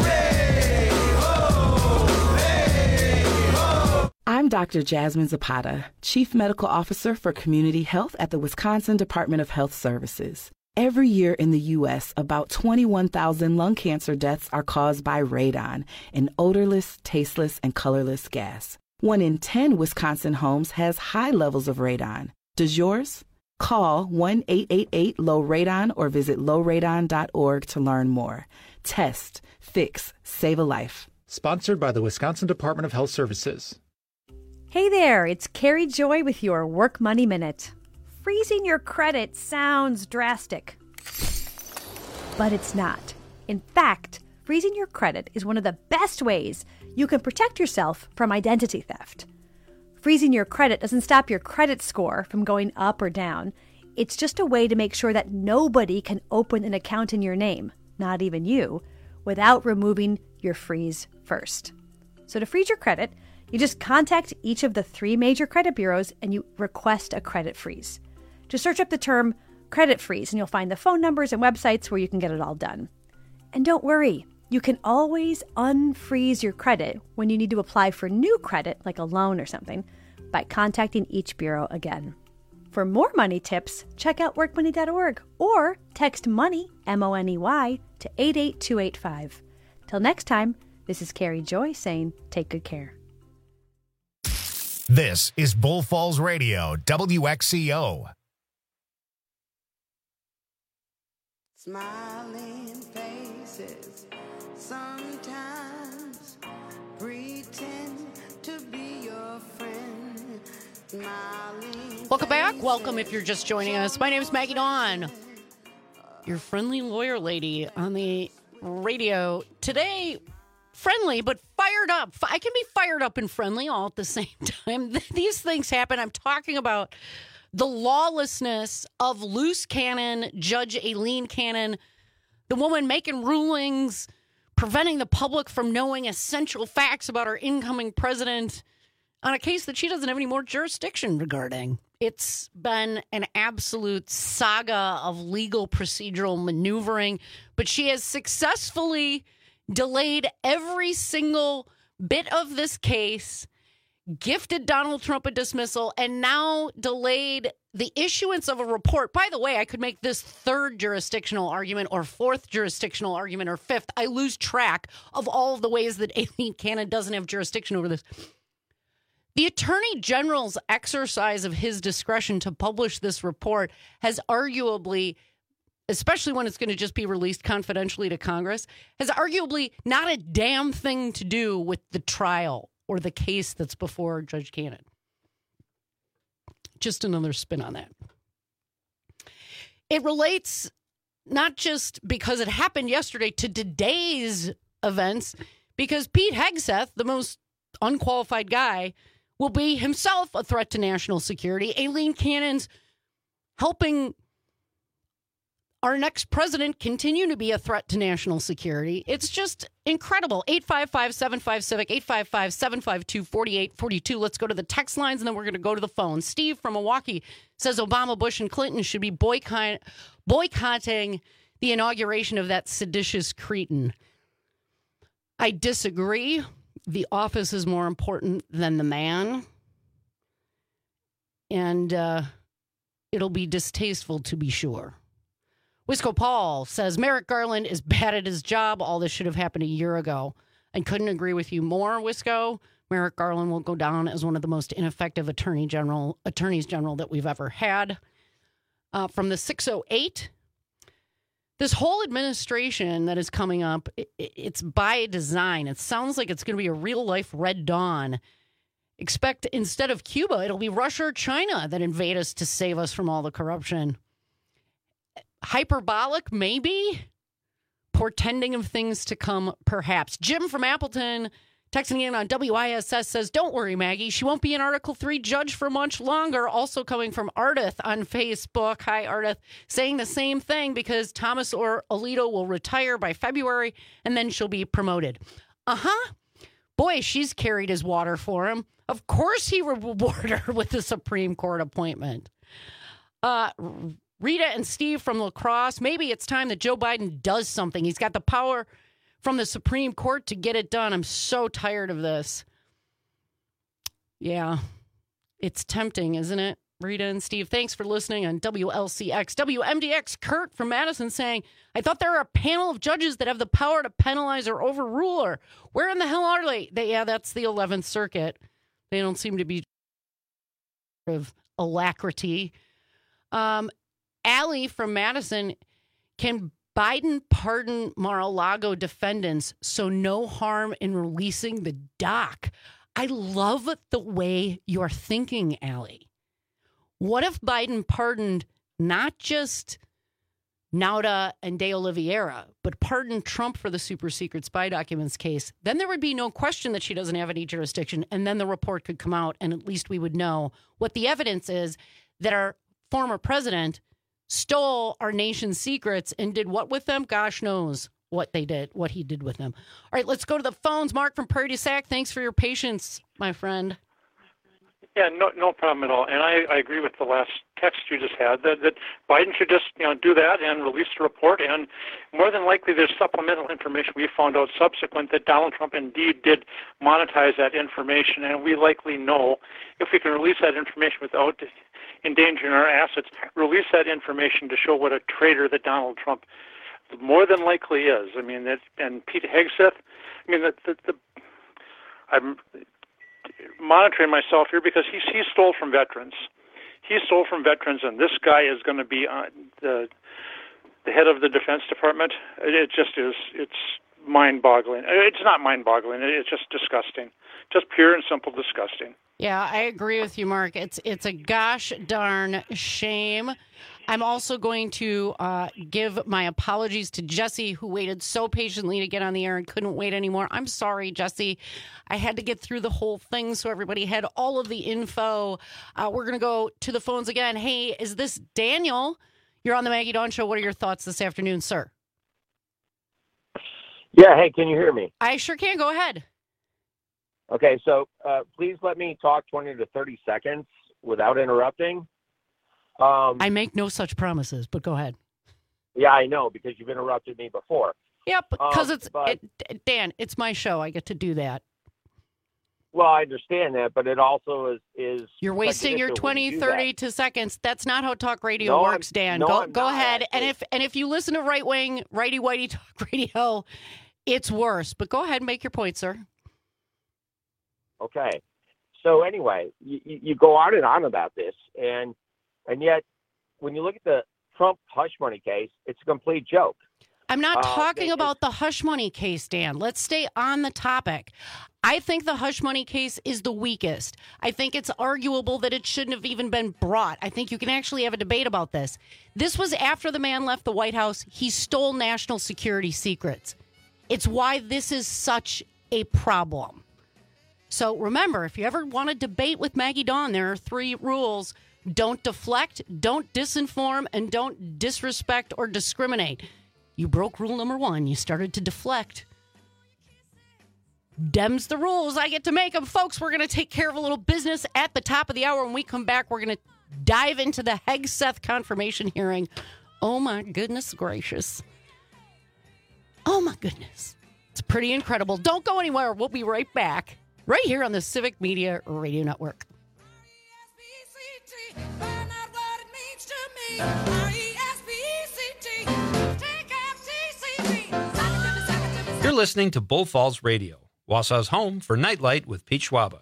I'm Doctor Jasmine Zapata, Chief Medical Officer for Community Health at the Wisconsin Department of Health Services. Every year in the U S, about twenty-one thousand lung cancer deaths are caused by radon, an odorless, tasteless, and colorless gas. One in ten Wisconsin homes has high levels of radon. Does yours? Call one eight eight eight low radon or visit low radon dot org to learn more. Test, fix, save a life. Sponsored by the Wisconsin Department of Health Services. Hey there, it's Carrie Joy with your Work Money Minute. Freezing your credit sounds drastic, but it's not. In fact, freezing your credit is one of the best ways you can protect yourself from identity theft. Freezing your credit doesn't stop your credit score from going up or down. It's just a way to make sure that nobody can open an account in your name, not even you, without removing your freeze first. So to freeze your credit, you just contact each of the three major credit bureaus and you request a credit freeze. Just search up the term credit freeze and you'll find the phone numbers and websites where you can get it all done. And don't worry, you can always unfreeze your credit when you need to apply for new credit, like a loan or something, by contacting each bureau again. For more money tips, check out work money dot org or text MONEY, M O N E Y, to eight eight two eight five. Till next time, this is Carrie Joy saying take good care. This is Bull Falls Radio, W X C O. Smiling faces sometimes pretend to be your friend. Smiling Welcome back. Welcome if you're just joining us. My name is Maggie Dawn, your friendly lawyer lady on the radio. Today, friendly, but fired up. I can be fired up and friendly all at the same time. These things happen. I'm talking about the lawlessness of loose cannon, Judge Aileen Cannon, the woman making rulings, preventing the public from knowing essential facts about our incoming president on a case that she doesn't have any more jurisdiction regarding. It's been an absolute saga of legal procedural maneuvering, but she has successfully delayed every single bit of this case, gifted Donald Trump a dismissal, and now delayed the issuance of a report. By the way, I could make this third jurisdictional argument or fourth jurisdictional argument or fifth. I lose track of all of the ways that Aileen Cannon doesn't have jurisdiction over this. The Attorney General's exercise of his discretion to publish this report has arguably, especially when it's going to just be released confidentially to Congress, has arguably not a damn thing to do with the trial or the case that's before Judge Cannon. Just another spin on that. It relates not just because it happened yesterday to today's events, because Pete Hegseth, the most unqualified guy, will be himself a threat to national security. Aileen Cannon's helping our next president continue to be a threat to national security. It's just incredible. eight five five, seven five, civic, eight five five, seven five two, four eight four two. Let's go to the text lines, and then we're going to go to the phone. Steve from Milwaukee says Obama, Bush, and Clinton should be boycott- boycotting the inauguration of that seditious cretin. I disagree. The office is more important than the man. And uh, it'll be distasteful to be sure. Wisco Paul says Merrick Garland is bad at his job. All this should have happened a year ago. I couldn't agree with you more, Wisco. Merrick Garland will go down as one of the most ineffective attorney general attorneys general that we've ever had. Uh, from the six oh eight, this whole administration that is coming up, it, it's by design. It sounds like it's going to be a real-life Red Dawn. Expect instead of Cuba, it'll be Russia or China that invade us to save us from all the corruption. Hyperbolic, maybe. Portending of things to come, perhaps. Jim from Appleton Texting in on W I S S says, don't worry, Maggie. She won't be an Article three judge for much longer. Also coming from Ardith on Facebook. Hi, Ardith. Saying the same thing because Thomas or Alito will retire by February and then she'll be promoted. Uh-huh. Boy, she's carried his water for him. Of course he will reward her with the Supreme Court appointment. Uh, Rita and Steve from La Crosse. Maybe it's time that Joe Biden does something. He's got the power from the Supreme Court to get it done. I'm so tired of this. Yeah, it's tempting, isn't it? Rita and Steve, thanks for listening on W L C X. W M D X, Kurt from Madison saying, I thought there are a panel of judges that have the power to penalize or overrule her. Where in the hell are they? they yeah, that's the eleventh Circuit. They don't seem to be of alacrity. Um, Allie from Madison, can Biden pardon Mar-a-Lago defendants so no harm in releasing the doc? I love the way you're thinking, Allie. What if Biden pardoned not just Nauta and De Oliveira, but pardoned Trump for the super secret spy documents case? Then there would be no question that she doesn't have any jurisdiction, and then the report could come out, and at least we would know what the evidence is that our former president stole our nation's secrets and did what with them? Gosh knows what they did, what he did with them. All right, let's go to the phones. Mark from Prairie du Sac, thanks for your patience, my friend. Yeah, no, no problem at all. And I, I agree with the last text you just had that, that Biden should just, you know, do that and release the report. And more than likely, there's supplemental information we found out subsequent that Donald Trump indeed did monetize that information. And we likely know if we can release that information without endangering our assets, release that information to show what a traitor that Donald Trump more than likely is. I mean, that, and Pete Hegseth, I mean, the, the, the I'm monitoring myself here because he he stole from veterans. He stole from veterans, and this guy is going to be on the the head of the Defense Department. It, it just is. It's mind-boggling. It's not mind-boggling. It's just disgusting. Just pure and simple disgusting. Yeah, I agree with you, Mark. It's it's a gosh darn shame. I'm also going to uh, give my apologies to Jesse, who waited so patiently to get on the air and couldn't wait anymore. I'm sorry, Jesse. I had to get through the whole thing so everybody had all of the info. Uh, we're going to go to the phones again. Hey, is this Daniel? You're on the Maggie Dawn Show. What are your thoughts this afternoon, sir? Yeah, hey, can you hear me? I sure can. Go ahead. Okay, so uh, please let me talk twenty to thirty seconds without interrupting. Um, I make no such promises, but go ahead. Yeah, I know, because you've interrupted me before. Yep, because um, it's, but, it, Dan, it's my show. I get to do that. Well, I understand that, but it also is... is You're wasting your twenty, you thirty that. to seconds. That's not how talk radio no, works, I'm, Dan. No, go I'm go not, ahead. actually. And if and if you listen to right-wing, righty-whitey talk radio, it's worse. But go ahead and make your point, sir. Okay. So anyway, you, you go on and on about this, and and yet when you look at the Trump hush money case, it's a complete joke. I'm not uh, talking they, about the hush money case, Dan. Let's stay on the topic. I think the hush money case is the weakest. I think it's arguable that it shouldn't have even been brought. I think you can actually have a debate about this. This was after the man left the White House. He stole national security secrets. It's why this is such a problem. So remember, if you ever want to debate with Maggie Dawn, there are three rules. Don't deflect, don't disinform, and don't disrespect or discriminate. You broke rule number one. You started to deflect. Dem's the rules. I get to make them. Folks, we're going to take care of a little business at the top of the hour. When we come back, we're going to dive into the Hegseth confirmation hearing. Oh, my goodness gracious. Oh, my goodness. It's pretty incredible. Don't go anywhere. We'll be right back. Right here on the Civic Media Radio Network. You're listening to Bull Falls Radio, Wausau's home for Nightlight with Pete Schwaba.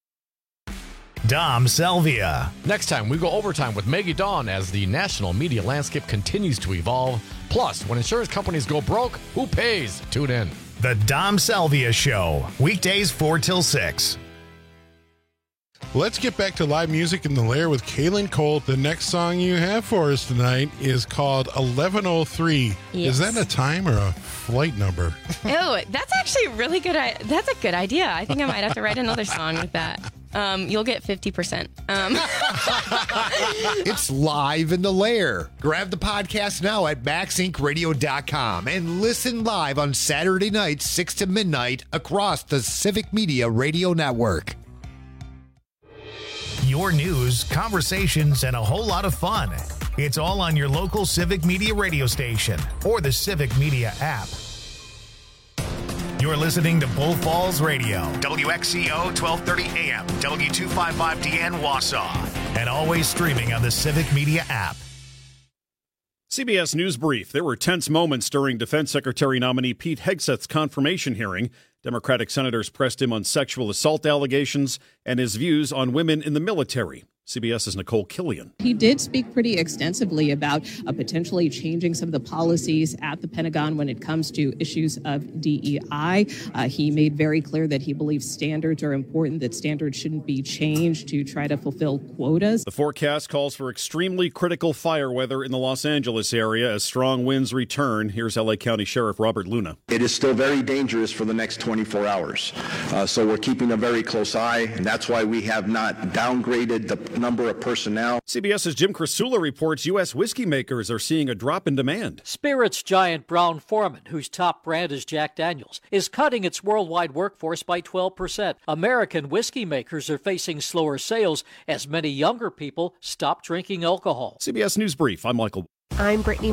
Dom Salvia. Next time, we go overtime with Maggie Dawn as the national media landscape continues to evolve. Plus, when insurance companies go broke, who pays? Tune in. The Dom Salvia Show, weekdays four till six. Let's get back to live music in the Lair with Kaylin Colt. The next song you have for us tonight is called eleven oh three. Yes. Is that a time or a flight number? Oh, that's actually a really good. I- that's a good idea. I think I might have to write another song with that. Um, you'll get fifty percent. Um. It's live in the Lair. Grab the podcast now at max inc radio dot com and listen live on Saturday nights, six to midnight, across the Civic Media Radio Network. Your news, conversations, and a whole lot of fun. It's all on your local Civic Media radio station or the Civic Media app. You're listening to Bull Falls Radio, W X C O twelve thirty A M, W two fifty-five D N Wausau, and always streaming on the Civic Media app. C B S News Brief. There were tense moments during Defense Secretary nominee Pete Hegseth's confirmation hearing. Democratic senators pressed him on sexual assault allegations and his views on women in the military. CBS's Nicole Killian. He did speak pretty extensively about uh, potentially changing some of the policies at the Pentagon when it comes to issues of D E I. Uh, he made very clear that he believes standards are important, that standards shouldn't be changed to try to fulfill quotas. The forecast calls for extremely critical fire weather in the Los Angeles area as strong winds return. Here's L A County Sheriff Robert Luna. It is still very dangerous for the next twenty-four hours. Uh, so we're keeping a very close eye, and that's why we have not downgraded the number of personnel. CBS's Jim Krasula reports U S whiskey makers are seeing a drop in demand. Spirits giant Brown-Forman, whose top brand is Jack Daniels, is cutting its worldwide workforce by twelve percent. American whiskey makers are facing slower sales as many younger people stop drinking alcohol. C B S News Brief, I'm Michael. I'm Brittany